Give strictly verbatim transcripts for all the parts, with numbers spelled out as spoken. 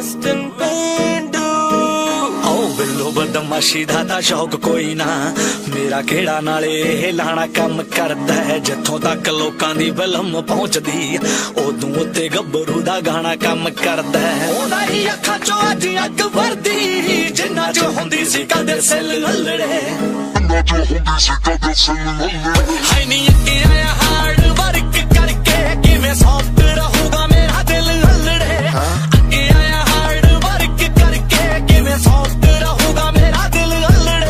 Western पेंडू आओ बिल्लो बदमाशी दा तां शौक कोई ना मेरा केड़ा नाले ਇਹ ਲਾਣਾ ਕੰਮ ਕਰਦਾ ਹੈ ਜਿੱਥੋਂ ਤੱਕ ਲੋਕਾਂ ਦੀ ਫਿਲਮ ਪਹੁੰਚਦੀ ਉਦੋਂ ਉੱਤੇ ਗੱਭਰੂ ਦਾ ਗਾਣਾ ਕੰਮ ਕਰਦਾ ਹੈ ਉਹਦਾ ਹੀ ਅੱਖਾਂ ਚੋਂ ਅੱਜ ਅੱਗ ਵਰਦੀ ਜਿੰਨਾ ਚ ਹੁੰਦੀ ਸੀ ਕਦੇ ਸਿਲ ਲੱਲੜੇ ਜਿੰਨਾ ਚ ਹੁੰਦੀ ਸੀ ਕਦੇ ਸਿਲ ਲੱਲੜੇ ਹਾਈ ਨਹੀਂ ਅੱਗੇ ਆਇਆ ਹਾਰਡ ਵਰਕ ਕਰਕੇ ਕਿਵੇਂ ਸੌਫਟ ਰਹੂਗਾ ਮੇਰਾ ਦਿਲ ਲੱਲੜੇ ਅੱਗੇ ਆਇਆ ਹਾਰਡ ਵਰਕ ਕਰਕੇ ਕਿਵੇਂ ਸੌਫਟ ਰਹੂਗਾ ਮੇਰਾ ਦਿਲ ਲੱਲੜੇ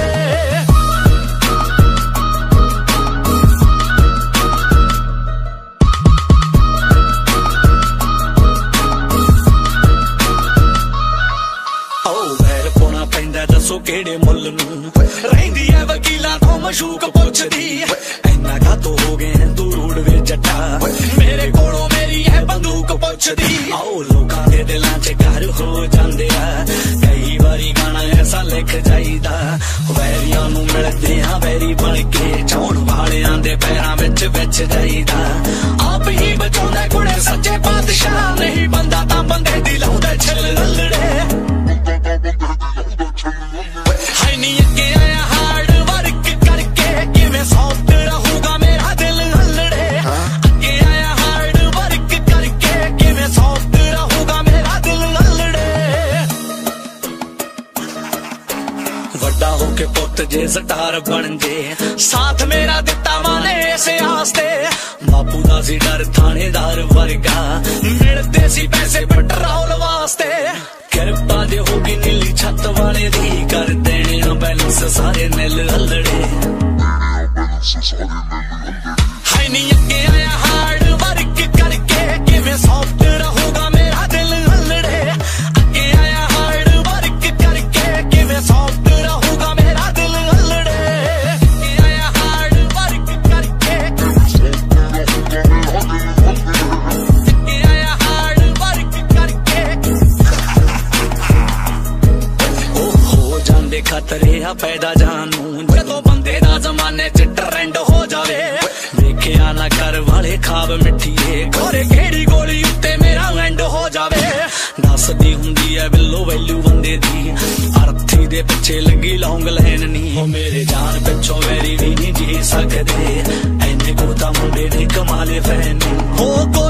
ਦੱਸੋ ਕਿਹੜੇ ਮੁੱਲ ਨੂੰ ਰਹਿੰਦੀ ਐ ਵਕੀਲਾਂ ਤੋਂ ਮਸ਼ੂਕ ਪੁੱਛਦੀ ਐਨਾ ਕਾਤੋਂ ਹੋ ਗਏ ਤੂੰ ਰੂੜ ਵੇ ਜੱਟਾ ਮੇਰੇ ਕੋਲੋਂ ਮੇਰੀ ਐ ਬੰਦੂਕ ਪੁੱਛਦੀ ਆਓ ਲੋਕਾਂ ਦੇ ਦਿਲਾਂ 'ਚ ਘਰ ਹੋ ਜਾਂਦੇ ਆ ਕਈ ਵਾਰੀ ਗਾਣਾ ਐਸਾ ਲਿਖ ਜਾਈਦਾ ਵੈਰੀਆਂ ਨੂੰ ਮਿਲਦੇ ਆ ਵੈਰੀ ਬਣ ਕੇ ਚੌਣ ਵਾਲਿਆਂ ਦੇ ਪੈਰਾਂ ਵਿੱਚ ਵਿੱਚ ਜਾਈਦਾ ਆਪ ਹੀ ਬਚਾਉਂਦਾ ਕੁੜੇ ਸੱਚੇ ਪਾਤਸ਼ਾਹ ਨਹੀਂ ਬੰਦਾ ਤਾਂ ਬੰਦੇ ਦੀ ਲਾਉਂਦਾ ਛਿੱਲ ਲੱਲੜੇ ਹਾਈ ਨਹੀਂ ਅੱਗੇ ਆਇਆ ਹਾਰਡ ਵਰਕ ਕਰਕੇ ਕਿਵੇਂ ਸੌਫਟ ਰਹੂਗਾ ਮੇਰਾ ਦਿਲ ਲੱਲੜੇ ਅੱਗੇ ਆਇਆ ਹਾਰਡ ਵਰਕ ਕਰਕੇ ਕਿਵੇਂ ਸੌਫਟ ਰਹੂਗਾ ਮੇਰਾ ਦਿਲ ਲੱਲੜੇ ਵੱਡਾ ਹੋ ਕੇ ਪੁੱਤ ਜੇ ਸਟਾਰ ਬਣ ਜੇ ਸਾਥ ਮੇਰਾ ਦਿੱਤਾ ਮਾਨੇ ਇਸ ਆਸ ਤੇ ਬਾਪੂ ਦਾ ਸੀ ਡਰ ਥਾਣੇਦਾਰ ਵਰਗਾ ਮਿਲਦੇ ਸੀ ਪੈਸੇ ਪੈਟਰੋਲ ਵਾਸਤੇ ਕਿਰਪਾ ਜੇ ਹੋਗੀ ਨੀਲੀ ਛੱਤ ਵਾਲੇ ਦੀ ਕਰ ਦੇਣੇ ਆ ਬੈਲੈਂਸ ਸਾਰੇ ਨਿਲ ਲੱਲੜੇ ਹਾਈ ਨਹੀਂ ਅੱਗੇ ਆਇਆ ਹਾਰਡ ਵਰਕ ਕਰਕੇ ਕਿਵੇਂ ਸੌਫਟ ਰਹੂਗਾ ਮੇਰਾ ਦਿਲ ਲੱਲੜੇ ਅੱਗੇ ਆਇਆ ਹਾਰਡ ਵਰਕ ਕਰਕੇ ਕਿਵੇਂ ਸੌਫਟ ਰਹੂਗਾ ਮੇਰਾ ਦਿਲ ਲੱਲੜੇ ਅੱਗੇ ਆਇਆ ਹਾਰਡ ਵਰਕ ਕਰਕੇ ਅੱਗੇ ਆਇਆ ਹਾਰਡ ਵਰਕ ਕਰਕੇ ਜਾਂਦੇ ਖਤਰੇ ਆ ਪੈਦਾ ਜਾਨ ਨੂੰ ਜਦੋਂ ਬੰਦੇ ਦਾ ਜ਼ਮਾਨੇ 'ਚ ਟ੍ਰੈਂਡ ਹੋ ਜਾਵੇ ਵੇਖਿਆ ਨਾ ਕਰ ਵਾਲੇ ਖਾਬ ਮਿੱਠੀਏ ਘੋਰੇ ਕਿਹੜੀ ਗੋਲੀ ਉੱਤੇ ਮੇਰਾ ਐਂਡ ਹੋ ਜਾਵੇ ਦੱਸਦੀ ਹੁੰਦੀ ਐ ਬਿੱਲੋ ਵੈਲਿਊ ਬੰਦੇ ਦੀ ਅਰਥੀ ਦੇ ਪਿੱਛੇ ਲੱਗੀ ਲੌਂਗ ਲੈਨ ਨਹੀਂ ਉਹ ਮੇਰੇ ਜਾਨ ਪਿੱਛੋਂ ਵੈਰੀ ਵੀ ਨਹੀਂ ਜੀ ਸਕਦੇ ਐਨੇ ਕੋ ਤਾਂ ਮੁੰਡੇ ਨੇ ਕਮਾਲੇ ਫੈਨ ਹੋ